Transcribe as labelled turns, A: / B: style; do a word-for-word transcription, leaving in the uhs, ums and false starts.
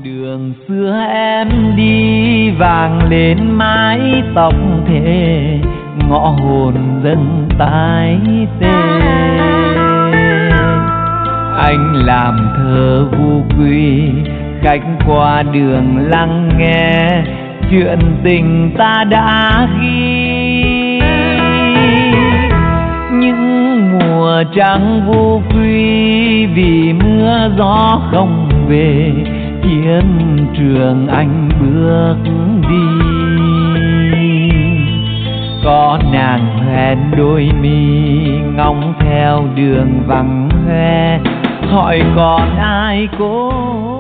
A: Đường xưa em đi vàng lên mái tóc thề, ngõ hồn dâng tái tê. Anh làm thơ vu quy cách qua đường lắng nghe chuyện tình ta đã ghi. Những mùa trắng vu quy vì mưa gió không về, chiến trường anh bước đi. Có nàng hoen đôi mi ngóng theo đường vắng hoe, hỏi còn ai cố